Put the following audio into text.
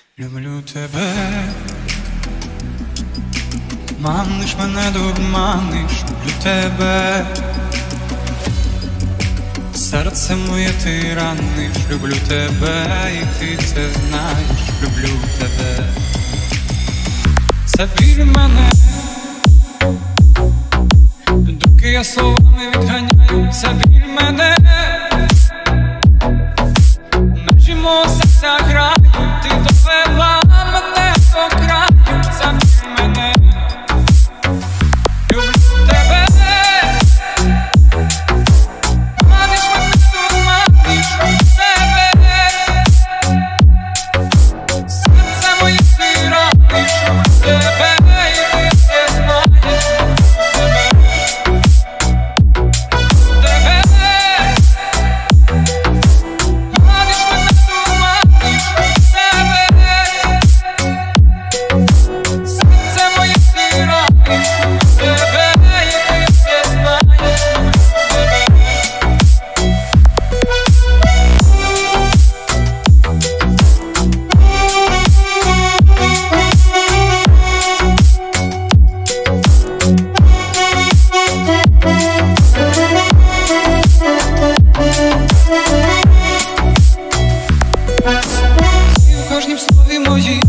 Люблю тебе, маниш мене, дурманиш, люблю тебе, серце моє ти раниш, люблю тебе, і ти це знаєш, люблю тебе. Це біль мене, доки я словами відганяю, це біль мене, межі мого серця грають, ти довела мене по краю, це біль мене, люблю тебе, маниш мене, дурманиш, люблю тебе, серце моє ти раниш, люблю тебе. В кожнім слові моїй